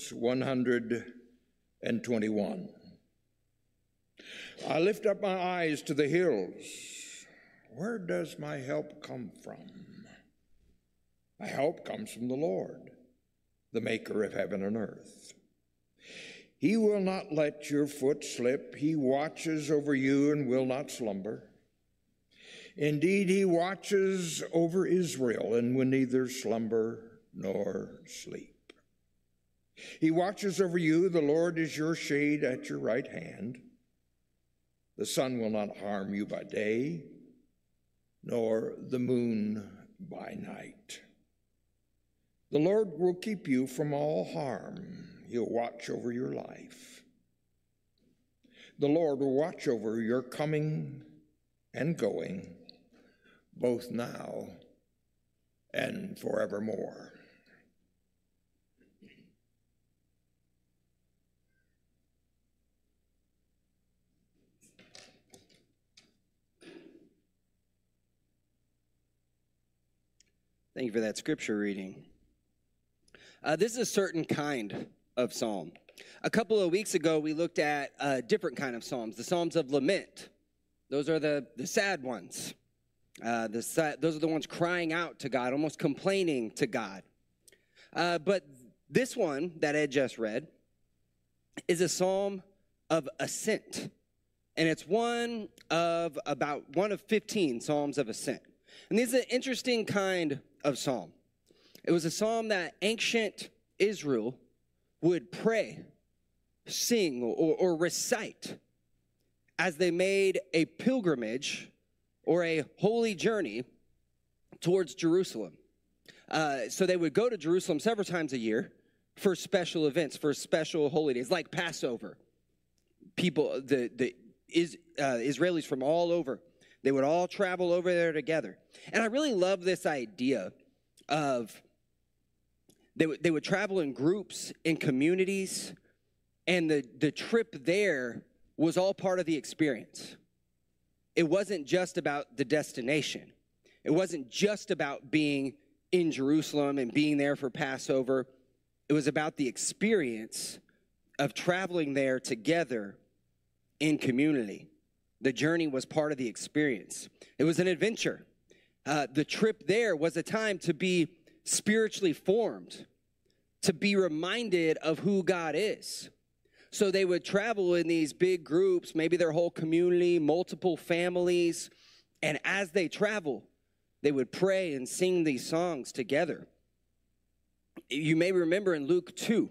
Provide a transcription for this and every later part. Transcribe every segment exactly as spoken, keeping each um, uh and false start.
verse one hundred twenty-one. I lift up my eyes to the hills. Where does my help come from? My help comes from the Lord, the maker of heaven and earth. He will not let your foot slip. He watches over you and will not slumber. Indeed, he watches over Israel and will neither slumber nor sleep. He watches over you. The Lord is your shade at your right hand. The sun will not harm you by day, nor the moon by night. The Lord will keep you from all harm. He'll watch over your life. The Lord will watch over your coming and going, both now and forevermore. Thank you for that scripture reading. Uh, this is a certain kind of psalm. A couple of weeks ago, we looked at a different kind of psalms, the Psalms of Lament. Those are the, the sad ones. Uh, the sad, those are the ones crying out to God, almost complaining to God. Uh, but this one that Ed just read is a psalm of ascent. And it's one of about one of fifteen psalms of ascent. And this is an interesting kind of psalm. It was a psalm that ancient Israel would pray, sing, or, or recite as they made a pilgrimage or a holy journey towards Jerusalem. Uh, so they would go to Jerusalem several times a year for special events, for special holy days, like Passover. People, the, the is, uh, Israelis from all over, they would all travel over there together. And I really love this idea of they would, they would travel in groups, in communities, and the, the trip there was all part of the experience. It wasn't just about the destination. It wasn't just about being in Jerusalem and being there for Passover. It was about the experience of traveling there together in community. The journey was part of the experience. It was an adventure. Uh, the trip there was a time to be spiritually formed, to be reminded of who God is. So they would travel in these big groups, maybe their whole community, multiple families, and as they travel, they would pray and sing these songs together. You may remember in Luke two,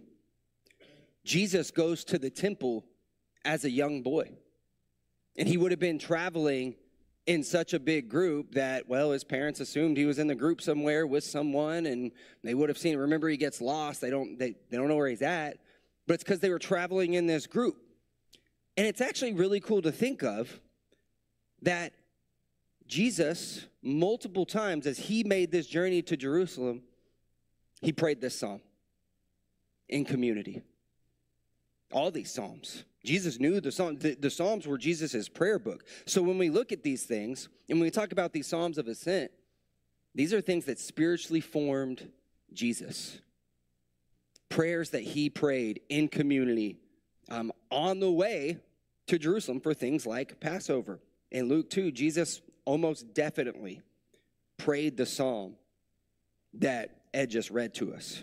Jesus goes to the temple as a young boy. And he would have been traveling in such a big group that, well, his parents assumed he was in the group somewhere with someone, and they would have seen it. Remember, he gets lost. They don't, they, they don't know where he's at. But it's because they were traveling in this group. And it's actually really cool to think of that Jesus, multiple times as he made this journey to Jerusalem, he prayed this psalm in community. All these psalms. Jesus knew the psalms. The, the Psalms were Jesus' prayer book. So when we look at these things, and when we talk about these Psalms of Ascent, these are things that spiritually formed Jesus. Prayers that he prayed in community um, on the way to Jerusalem for things like Passover. In Luke two, Jesus almost definitely prayed the psalm that Ed just read to us.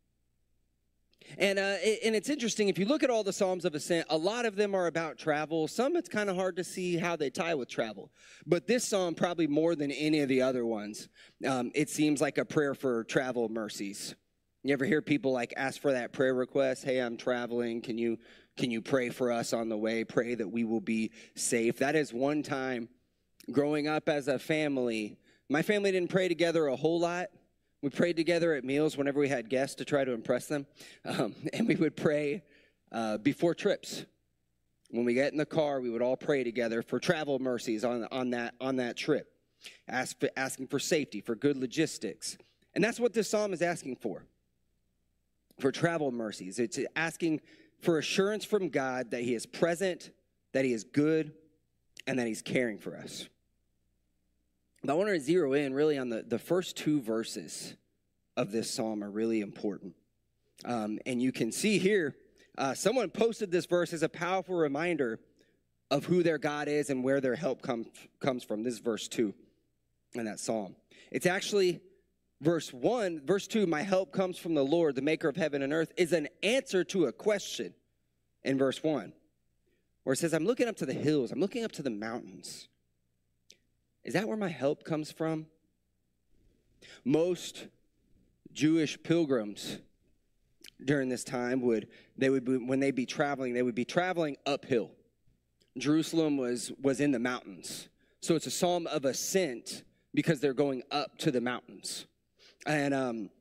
And uh, and it's interesting, if you look at all the Psalms of Ascent, a lot of them are about travel. Some it's kind of hard to see how they tie with travel. But this psalm, probably more than any of the other ones, um, it seems like a prayer for travel mercies. You ever hear people like ask for that prayer request? Hey, I'm traveling. Can you can you pray for us on the way? Pray that we will be safe. That is one time growing up as a family. My family didn't pray together a whole lot. We prayed together at meals whenever we had guests to try to impress them. Um, and we would pray uh, before trips. When we get in the car, we would all pray together for travel mercies on, on, that, on that trip, Ask for, asking for safety, for good logistics. And that's what this psalm is asking for, for travel mercies. It's asking for assurance from God that he is present, that he is good, and that he's caring for us. But I want to zero in really on the, the first two verses of this psalm are really important. Um, and you can see here, uh, someone posted this verse as a powerful reminder of who their God is and where their help comes comes from. This is verse two in that psalm. It's actually verse one. Verse two, my help comes from the Lord, the maker of heaven and earth, is an answer to a question in verse one, where it says, I'm looking up to the hills. I'm looking up to the mountains. Is that where my help comes from? Most Jewish pilgrims during this time would, they would be, when they'd be traveling, they would be traveling uphill. Jerusalem was, was in the mountains. So it's a psalm of ascent because they're going up to the mountains. And um,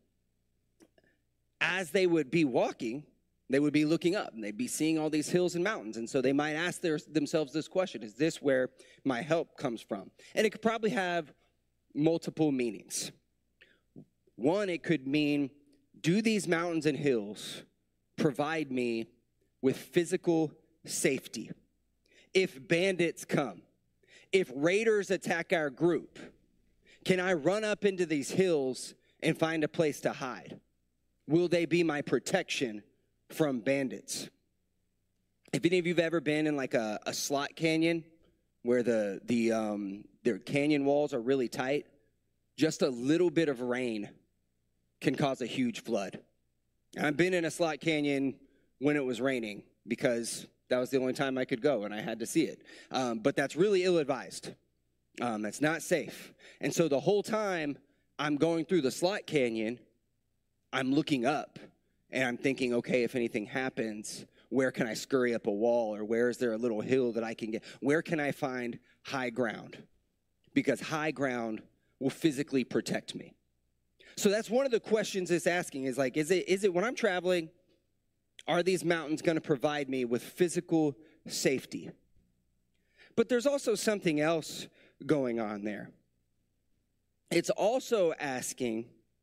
as they would be walking, they would be looking up and they'd be seeing all these hills and mountains. And so they might ask their, themselves this question, is this where my help comes from? And it could probably have multiple meanings. One, it could mean, do these mountains and hills provide me with physical safety? If bandits come, if raiders attack our group, can I run up into these hills and find a place to hide? Will they be my protection from bandits? If any of you have ever been in like a, a slot canyon where the the um, their canyon walls are really tight, just a little bit of rain can cause a huge flood. And I've been in a slot canyon when it was raining because that was the only time I could go and I had to see it. Um, but that's really ill-advised. Um, that's not safe. And so the whole time I'm going through the slot canyon, I'm looking up and I'm thinking, okay, if anything happens, where can I scurry up a wall, or where is there a little hill that I can get? Where can I find high ground? Because high ground will physically protect me. So that's one of the questions it's asking is like, is it, is it when I'm traveling, are these mountains going to provide me with physical safety? But there's also something else going on there. It's also asking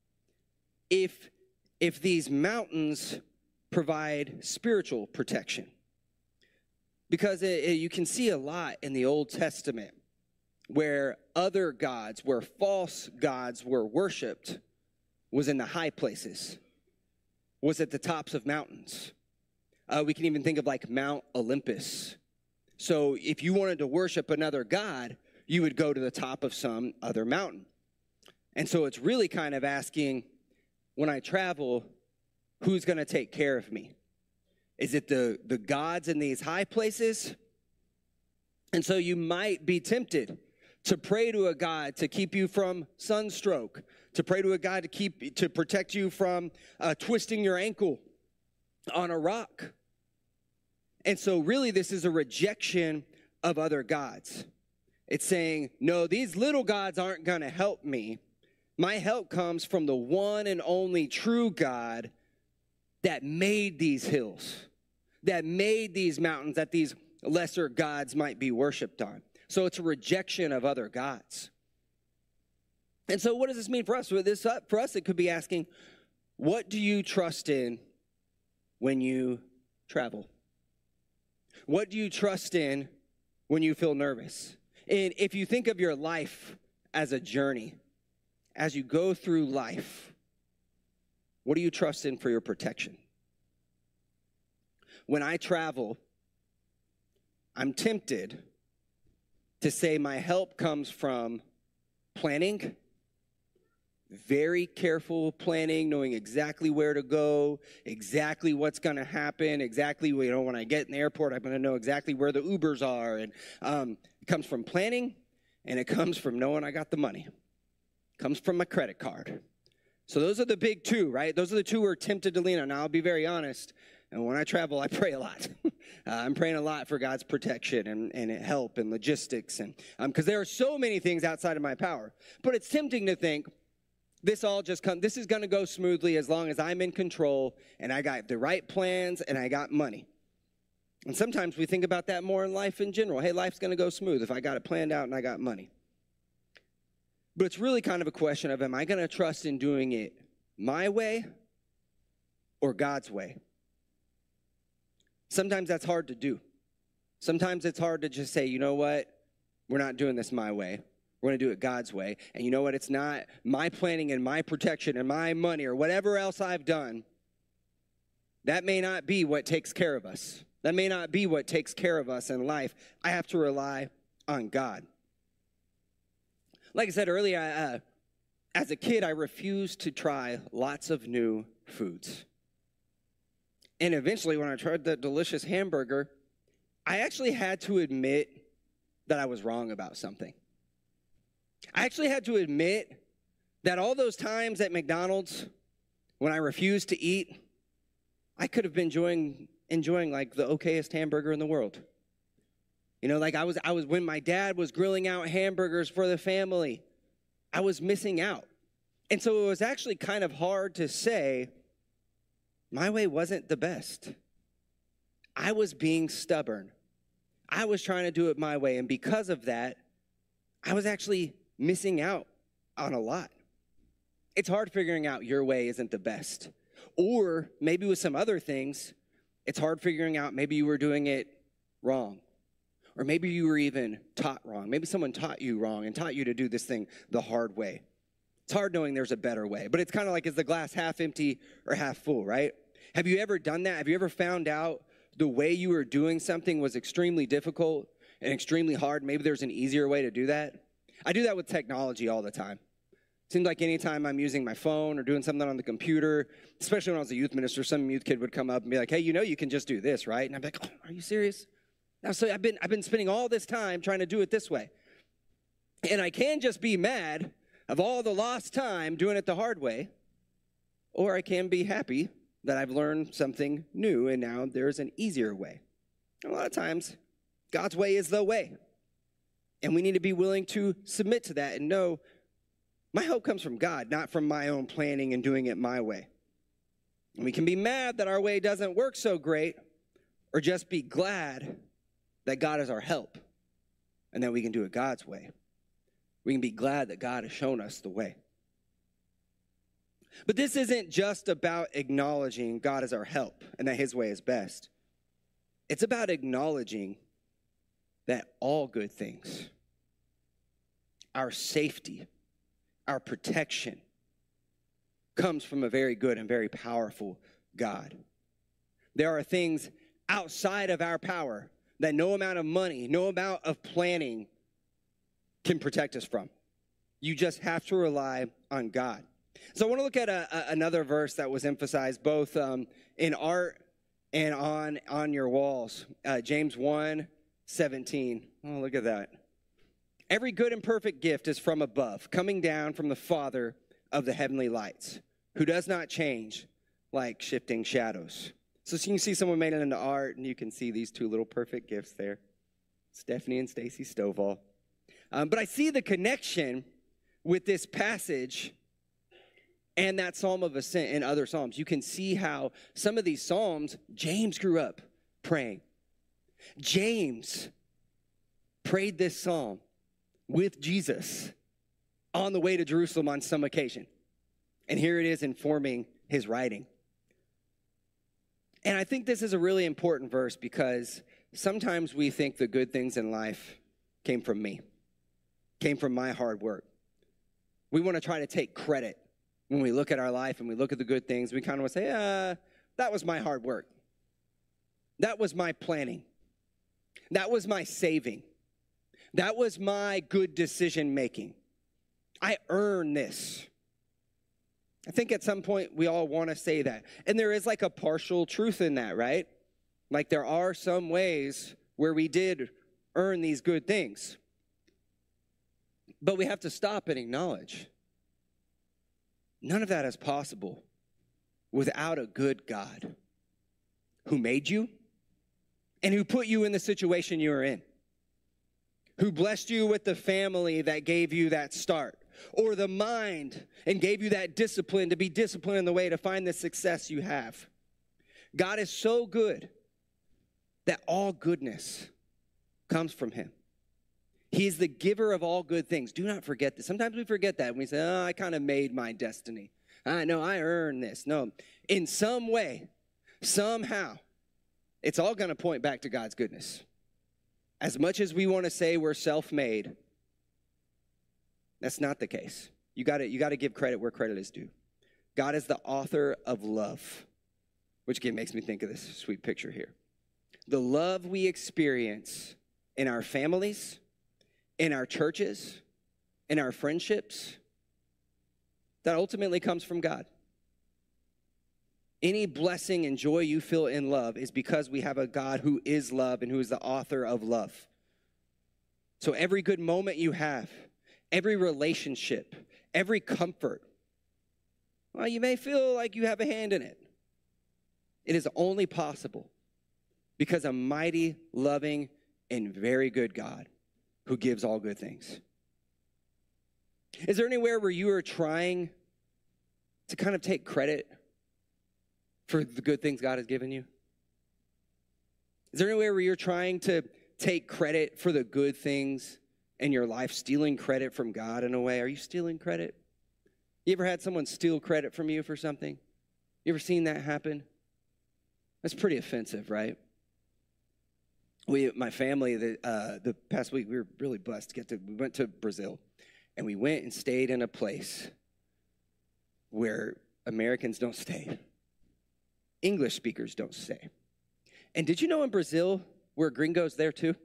if, if these mountains provide spiritual protection. Because it, it, you can see a lot in the Old Testament where other gods, where false gods were worshipped, was in the high places, was at the tops of mountains. Uh, we can even think of like Mount Olympus. So if you wanted to worship another god, you would go to the top of some other mountain. And so it's really kind of asking, when I travel, who's going to take care of me? Is it the, the gods in these high places? And so you might be tempted to pray to a God to keep you from sunstroke, to pray to a God to keep to protect you from uh, twisting your ankle on a rock. And so really this is a rejection of other gods. It's saying, no, these little gods aren't going to help me. My help comes from the one and only true God that made these hills, that made these mountains, that these lesser gods might be worshiped on. So it's a rejection of other gods. And so what does this mean for us? For, this, for us, it could be asking, what do you trust in when you travel? What do you trust in when you feel nervous? And if you think of your life as a journey, as you go through life, what do you trust in for your protection? When I travel, I'm tempted to say my help comes from planning, very careful planning, knowing exactly where to go, exactly what's going to happen, exactly, you know, when I get in the airport, I'm going to know exactly where the Ubers are. And um, it comes from planning, and it comes from knowing I got the money. It comes from my credit card. So those are the big two, right? Those are the two we're tempted to lean on. Now, I'll be very honest. And when I travel, I pray a lot. uh, I'm praying a lot for God's protection and, and help and logistics. And because um, there are so many things outside of my power. But it's tempting to think, this all just come. This is going to go smoothly as long as I'm in control and I got the right plans and I got money. And sometimes we think about that more in life in general. Hey, life's going to go smooth if I got it planned out and I got money. But it's really kind of a question of, am I going to trust in doing it my way or God's way? Sometimes that's hard to do. Sometimes it's hard to just say, you know what? We're not doing this my way. We're going to do it God's way. And you know what? It's not my planning and my protection and my money or whatever else I've done That may not be what takes care of us. That may not be what takes care of us in life. I have to rely on God. Like I said earlier, uh, as a kid, I refused to try lots of new foods. And eventually, when I tried that delicious hamburger, I actually had to admit that I was wrong about something. I actually had to admit that all those times at McDonald's when I refused to eat, I could have been enjoying, enjoying like the okayest hamburger in the world. You know, like I was, I was when my dad was grilling out hamburgers for the family, I was missing out. And so it was actually kind of hard to say my way wasn't the best. I was being stubborn. I was trying to do it my way. And because of that, I was actually missing out on a lot. It's hard figuring out your way isn't the best. Or maybe with some other things, it's hard figuring out maybe you were doing it wrong. Or maybe you were even taught wrong. Maybe someone taught you wrong and taught you to do this thing the hard way. It's hard knowing there's a better way. But it's kind of like, is the glass half empty or half full, right? Have you ever done that? Have you ever found out the way you were doing something was extremely difficult and extremely hard? Maybe there's an easier way to do that. I do that with technology all the time. It seems like anytime I'm using my phone or doing something on the computer, especially when I was a youth minister, some youth kid would come up and be like, hey, you know you can just do this, right? And I'd be like, oh, are you serious? Now, so I've been, I've been spending all this time trying to do it this way. And I can just be mad of all the lost time doing it the hard way, or I can be happy that I've learned something new and now there's an easier way. And a lot of times, God's way is the way. And we need to be willing to submit to that and know my help comes from God, not from my own planning and doing it my way. And we can be mad that our way doesn't work so great, or just be glad that God is our help and that we can do it God's way. We can be glad that God has shown us the way. But this isn't just about acknowledging God as our help and that his way is best. It's about acknowledging that all good things, our safety, our protection, comes from a very good and very powerful God. There are things outside of our power that no amount of money, no amount of planning can protect us from. You just have to rely on God. So I want to look at a, a, another verse that was emphasized both um, in art and on, on your walls. Uh, James one seventeen. Oh, look at that. Every good and perfect gift is from above, coming down from the Father of the heavenly lights, who does not change like shifting shadows. So you can see someone made it into art, and you can see these two little perfect gifts there, Stephanie and Stacy Stovall. Um, but I see the connection with this passage and that Psalm of Ascent and other Psalms. You can see how some of these Psalms, James grew up praying. James prayed this Psalm with Jesus on the way to Jerusalem on some occasion. And here it is informing his writing. And I think this is a really important verse because sometimes we think the good things in life came from me, came from my hard work. We want to try to take credit when we look at our life and we look at the good things. We kind of want to say, uh, that was my hard work. That was my planning. That was my saving. That was my good decision making. I earned this. I think at some point we all want to say that. And there is like a partial truth in that, right? Like there are some ways where we did earn these good things. But we have to stop and acknowledge none of that is possible without a good God who made you and who put you in the situation you are in, who blessed you with the family that gave you that start, or the mind and gave you that discipline to be disciplined in the way to find the success you have. God is so good that all goodness comes from him. He is the giver of all good things. Do not forget this. Sometimes we forget that when we say, oh, I kind of made my destiny. I know I earned this. No, in some way, somehow, it's all going to point back to God's goodness. As much as we want to say we're self-made, that's not the case. You got to you got to give credit where credit is due. God is the author of love. which again makes me think of this sweet picture here. The love we experience in our families, in our churches, in our friendships, that ultimately comes from God. Any blessing and joy you feel in love is because we have a God who is love and who is the author of love. So every good moment you have, every relationship, every comfort, well, you may feel like you have a hand in it. It is only possible because a mighty, loving, and very good God who gives all good things. Is there anywhere where you are trying to kind of take credit for the good things God has given you? Is there anywhere where you're trying to take credit for the good things in your life, stealing credit from God in a way? Are you stealing credit? You ever had someone steal credit from you for something? You ever seen that happen? That's pretty offensive, right? We, my family, the uh, the past week, we were really blessed to get to, we went to Brazil, and we went and stayed in a place where Americans don't stay. English speakers don't stay. And did you know in Brazil, we're gringos there too?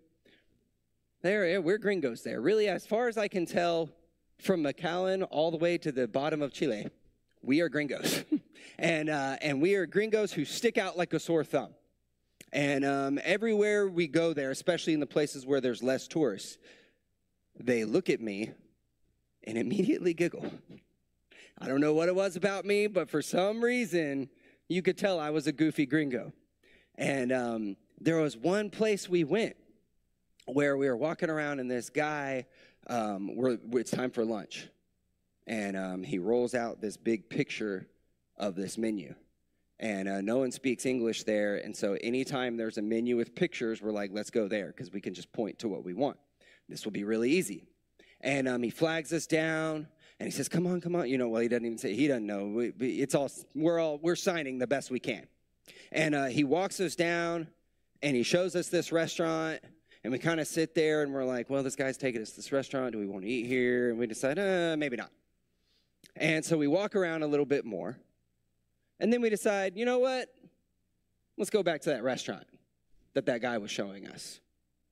There, yeah, we're gringos there. Really, as far as I can tell, from McAllen all the way to the bottom of Chile, we are gringos. and uh, and we are gringos who stick out like a sore thumb. And um, everywhere we go there, especially in the places where there's less tourists, they look at me and immediately giggle. I don't know what it was about me, but for some reason, you could tell I was a goofy gringo. And um, there was one place we went where we were walking around, and this guy, um, we're, it's time for lunch. And um, he rolls out this big picture of this menu. And uh, no one speaks English there, and so anytime there's a menu with pictures, we're like, let's go there, because we can just point to what we want. This will be really easy. And um, he flags us down, and he says, come on, come on. You know, well, he doesn't even say, he doesn't know. We, we, it's all, we're all, we're signing the best we can. And uh, he walks us down, and he shows us this restaurant, and we kind of sit there, and we're like, well, this guy's taking us to this restaurant. Do we want to eat here? And we decide, uh, maybe not. And so we walk around a little bit more. And then we decide, you know what? Let's go back to that restaurant that that guy was showing us.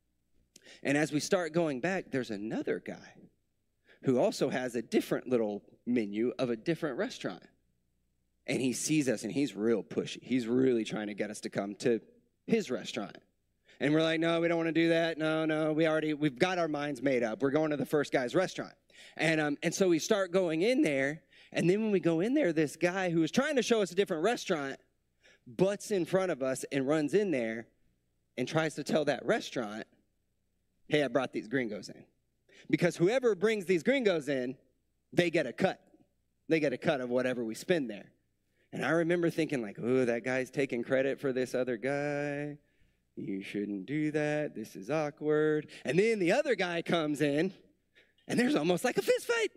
And as we start going back, there's another guy who also has a different little menu of a different restaurant. And he sees us, and he's real pushy. He's really trying to get us to come to his restaurant. And we're like, no, we don't want to do that. No, no, we already, we've got our minds made up. We're going to the first guy's restaurant. And um, and so we start going in there. And then when we go in there, this guy who was trying to show us a different restaurant butts in front of us and runs in there and tries to tell that restaurant, hey, I brought these gringos in. Because whoever brings these gringos in, they get a cut. They get a cut of whatever we spend there. And I remember thinking like, oh, that guy's taking credit for this other guy. You shouldn't do that. This is awkward. And then the other guy comes in, and there's almost like a fist fight.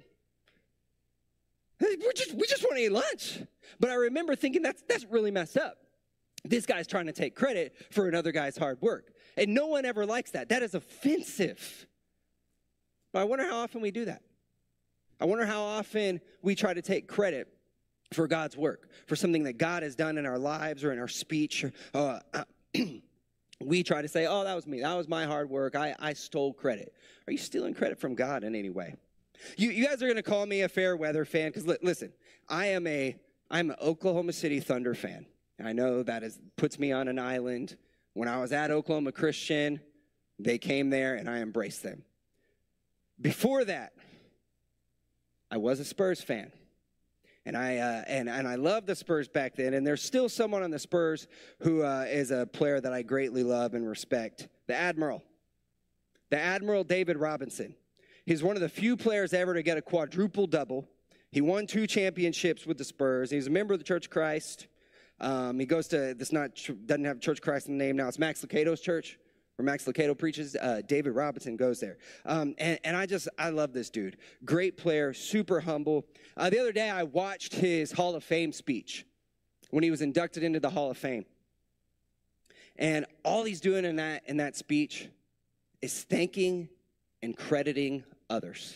We just, we just want to eat lunch. But I remember thinking that's, that's really messed up. This guy's trying to take credit for another guy's hard work. And no one ever likes that. That is offensive. But I wonder how often we do that. I wonder how often we try to take credit for God's work, for something that God has done in our lives or in our speech. Or, uh, uh, we try to say, oh, that was me. That was my hard work. I, I stole credit. Are you stealing credit from God in any way? You, you guys are going to call me a fair weather fan because, li- listen, I am a I'm an Oklahoma City Thunder fan. I know that is puts me on an island. When I was at Oklahoma Christian, they came there, and I embraced them. Before that, I was a Spurs fan, and I uh, and and I loved the Spurs back then. And there's still someone on the Spurs who uh, is a player that I greatly love and respect, the Admiral, the Admiral David Robinson. He's one of the few players ever to get a quadruple double. He won two championships with the Spurs. He's a member of the Church of Christ. Um, he goes to this not doesn't have Church of Christ in the name now. It's Max Lucado's church, where Max Lucado preaches. Uh, David Robinson goes there, um, and and I just I love this dude. Great player, super humble. Uh, the other day I watched his Hall of Fame speech when he was inducted into the Hall of Fame, and all he's doing in that in that speech is thanking and crediting others.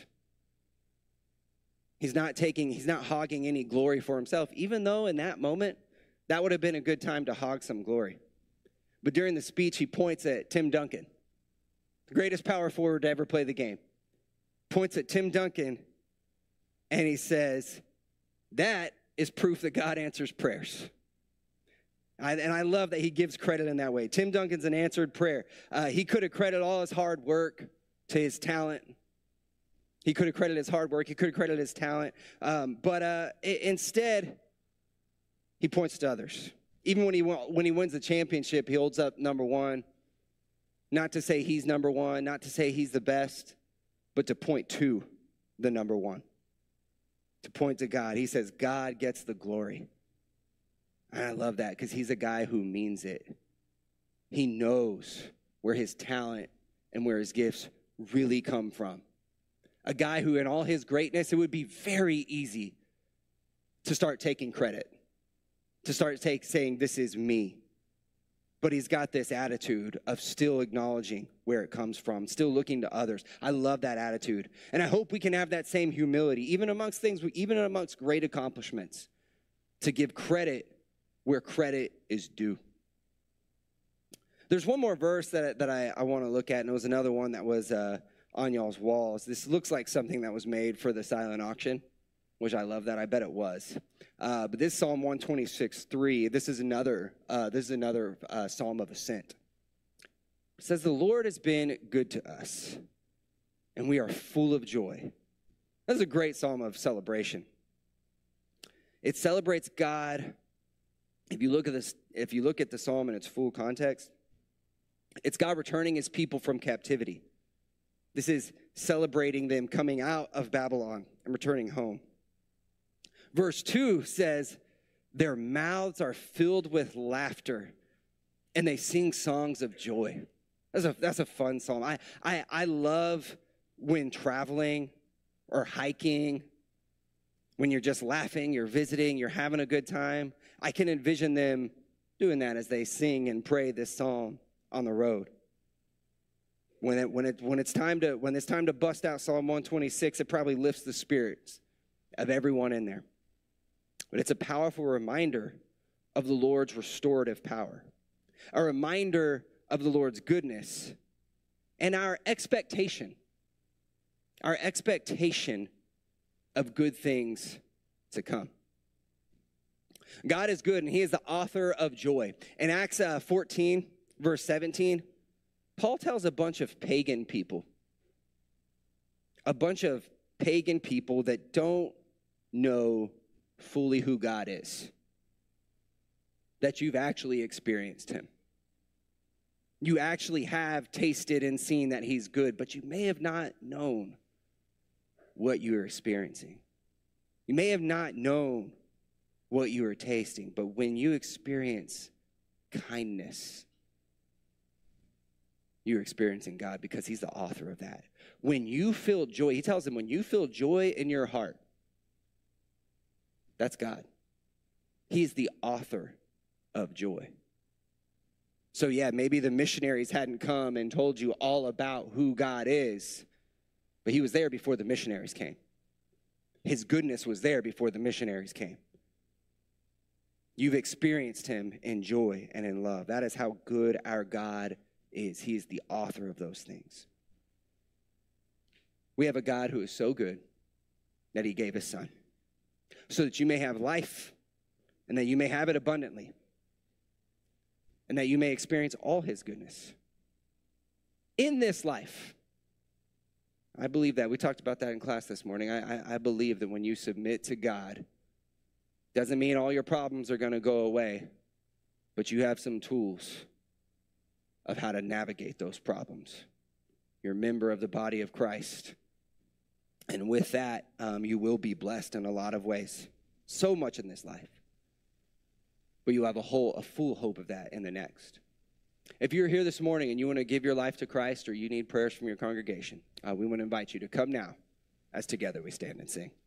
He's not taking, he's not hogging any glory for himself, even though in that moment, That would have been a good time to hog some glory. But during the speech, he points at Tim Duncan, the greatest power forward to ever play the game. Points at Tim Duncan, and he says, that is proof that God answers prayers. I, and I love that he gives credit in that way. Tim Duncan's an answered prayer. Uh, he could have credited all his hard work to his talent. He could have credited his hard work. He could have credited his talent. Um, but uh, I- instead, he points to others. Even when he when he wins the championship, he holds up number one. Not to say he's number one, not to say he's the best, but to point to the number one. To point to God. He says, God gets the glory. And I love that because he's a guy who means it. He knows where his talent and where his gifts really come from. A guy who in all his greatness, it would be very easy to start taking credit, to start take, saying, this is me. But he's got this attitude of still acknowledging where it comes from, still looking to others. I love that attitude. And I hope we can have that same humility, even amongst things, even amongst great accomplishments, to give credit where credit is due. There's one more verse that, that I, I want to look at, and it was another one that was uh, on y'all's walls. This looks like something that was made for the silent auction, which I love that. I bet it was. Uh, but this Psalm one twenty-six, three, this is another, uh, this is another uh, Psalm of ascent. It says, the Lord has been good to us, and we are full of joy. That's a great Psalm of celebration. It celebrates God. If you look at this, if you look at the Psalm in its full context, it's God returning his people from captivity. This is celebrating them coming out of Babylon and returning home. Verse two says, their mouths are filled with laughter, and they sing songs of joy. That's a, that's a fun psalm. I, I, I love when traveling or hiking, when you're just laughing, you're visiting, you're having a good time. I can envision them doing that as they sing and pray this psalm on the road. When it, when it, when it's time to, when it's time to bust out Psalm one twenty-six, it probably lifts the spirits of everyone in there. But it's a powerful reminder of the Lord's restorative power, a reminder of the Lord's goodness, and our expectation, our expectation of good things to come. God is good, and he is the author of joy. In Acts uh, fourteen, verse seventeen, Paul tells a bunch of pagan people, a bunch of pagan people that don't know fully who God is, that you've actually experienced him. You actually have tasted and seen that he's good, but you may have not known what you are experiencing. You may have not known what you are tasting, but when you experience kindness, you're experiencing God because he's the author of that. When you feel joy, he tells them, when you feel joy in your heart, that's God. He's the author of joy. So yeah, maybe the missionaries hadn't come and told you all about who God is, but he was there before the missionaries came. His goodness was there before the missionaries came. You've experienced him in joy and in love. That is how good our God is. He is the author of those things. We have a God who is so good that he gave his son, so that you may have life and that you may have it abundantly and that you may experience all his goodness in this life. I believe that. We talked about that in class this morning. I, I, I believe that when you submit to God, doesn't mean all your problems are going to go away, but you have some tools of how to navigate those problems. You're a member of the body of Christ. And with that, um, you will be blessed in a lot of ways. So much in this life. But you have a whole, a full hope of that in the next. If you're here this morning and you want to give your life to Christ or you need prayers from your congregation, uh, we want to invite you to come now as together we stand and sing.